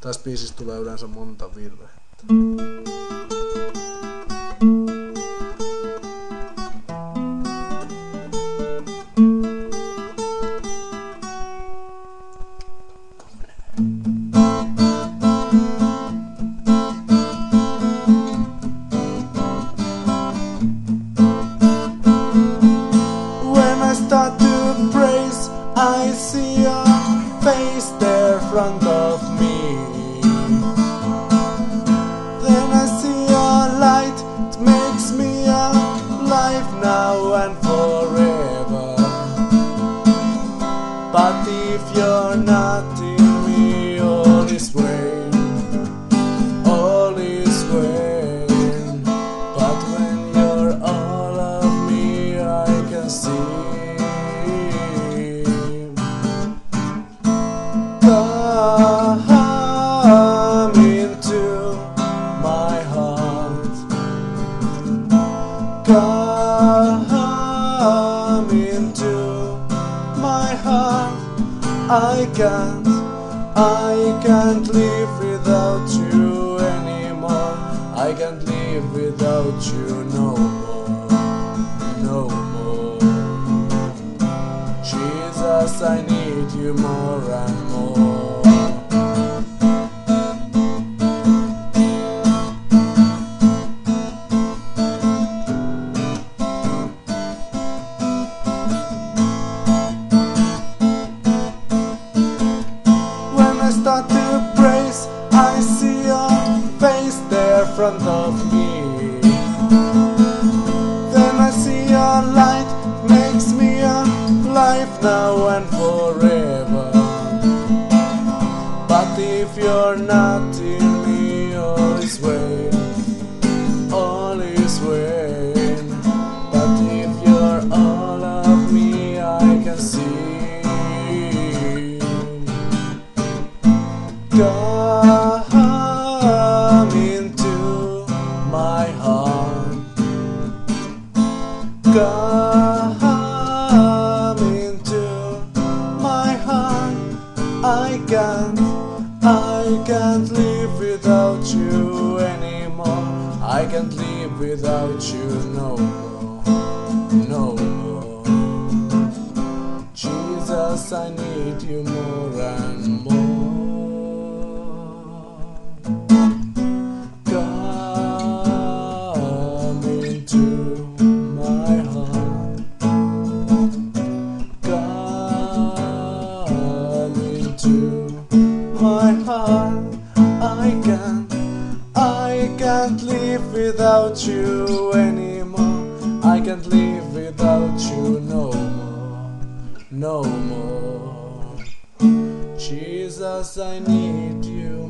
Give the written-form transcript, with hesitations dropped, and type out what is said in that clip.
Tässä biisissä tulee yleensä monta virrettä. When I start to praise, I see your face there in front of me. Then I see your light, it makes me alive now and forever. But if you're not in me, all is vain, all is vain. But when you're all of me, I can see. Come into my heart. Come into my heart. I can't live without you anymore. I can't live without you no more, no more. Jesus, I need you more and more. When I start to praise, I see your face there in front of me. Then I see your light, makes me alive now and forever. But if you're not in me, all is vain, all is vain. But if you're all of me, I can see. Come into my heart. Come into my heart. I can't live without you anymore. I can't live without you no more, no more. Jesus, I need you more and more. Come into my heart. Come into my heart. I can't live without you anymore. I can't live without you no more, no more. Jesus, I need you